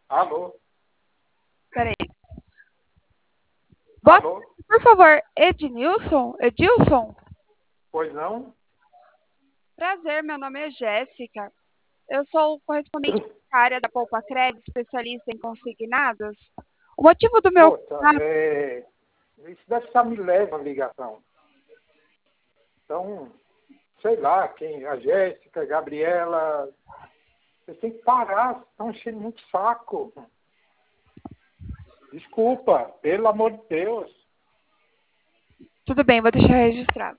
Alô? Peraí. Boa Alô? tarde, por favor, Ednilson? Edilson? Pois não? Prazer, meu nome é Jéssica. Eu sou correspondente bancária da Poupa Crédito, especialista em consignados. O motivo do meu Moça, contato, isso deve estar me leva a ligação. Então, sei lá, quem, a Jéssica, a Gabriela, vocês têm que parar, estão enchendo muito saco. Desculpa, pelo amor de Deus. tudo bem, vou deixar registrado.